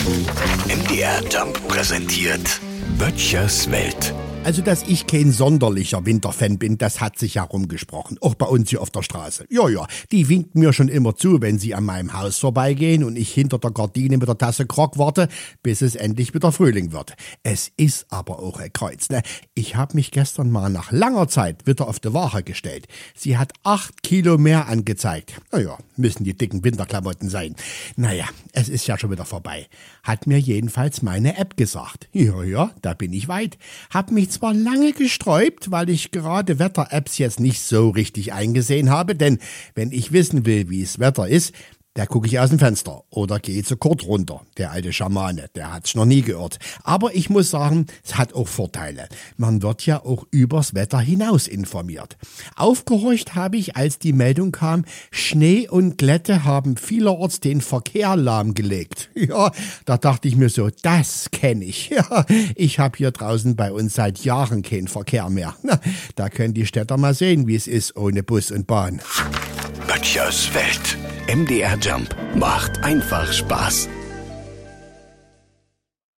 MDR Jump präsentiert Böttchers Welt. Also, dass ich kein sonderlicher Winterfan bin, das hat sich herumgesprochen. Auch bei uns hier auf der Straße. Ja, die winken mir schon immer zu, wenn sie an meinem Haus vorbeigehen und ich hinter der Gardine mit der Tasse Grog warte, bis es endlich wieder Frühling wird. Es ist aber auch ein Kreuz, ne? Ich habe mich gestern mal nach langer Zeit wieder auf die Waage gestellt. Sie hat 8 Kilo mehr angezeigt. Naja, müssen die dicken Winterklamotten sein. Naja, es ist ja schon wieder vorbei. Hat mir jedenfalls meine App gesagt. Ja, da bin ich weit. Hab mich zwar lange gesträubt, weil ich gerade Wetter-Apps jetzt nicht so richtig eingesehen habe, denn wenn ich wissen will, wie es Wetter ist, da gucke ich aus dem Fenster oder gehe zu Kurt runter, der alte Schamane, der hat's noch nie geirrt. Aber ich muss sagen, es hat auch Vorteile. Man wird ja auch übers Wetter hinaus informiert. Aufgehorcht habe ich, als die Meldung kam, Schnee und Glätte haben vielerorts den Verkehr lahmgelegt. Ja, da dachte ich mir so, das kenne ich. Ja, ich habe hier draußen bei uns seit Jahren keinen Verkehr mehr. Na, da können die Städter mal sehen, wie es ist ohne Bus und Bahn. Böttchers Welt. MDR Jump macht einfach Spaß.